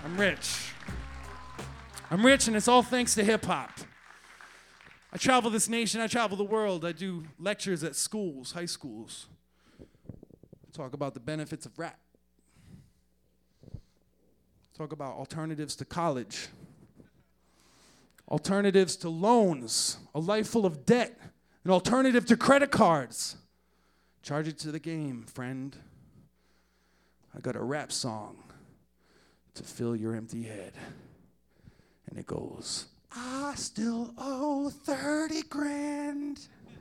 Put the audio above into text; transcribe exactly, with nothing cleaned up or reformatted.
I'm rich. I'm rich, and it's all thanks to hip-hop. I travel this nation, I travel the world. I do lectures at schools, high schools. Talk about the benefits of rap. Talk about alternatives to college. Alternatives to loans, a life full of debt, an alternative to credit cards. Charge it to the game, friend. I got a rap song to fill your empty head. And it goes, I still owe thirty grand.